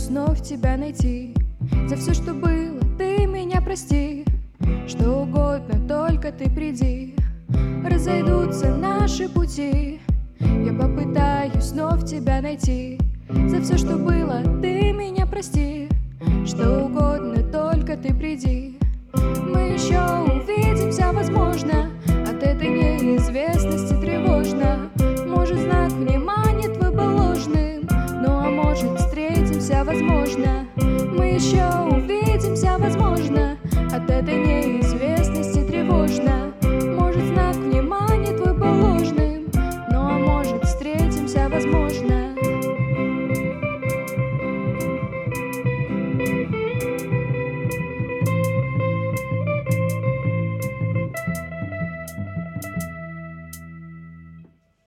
вновь тебя найти. За все, что было, ты меня прости. Что угодно, только ты приди. Разойдутся наши пути, я попытаюсь вновь тебя найти. За все, что было, ты меня прости. Что угодно, только ты приди. Мы еще увидимся, возможно. От этой неизвестности тревожно. Может, знак внимания твой был ложным, ну а может, встретимся, возможно. Мы еще увидимся, возможно. От этой неизвестности тревожно.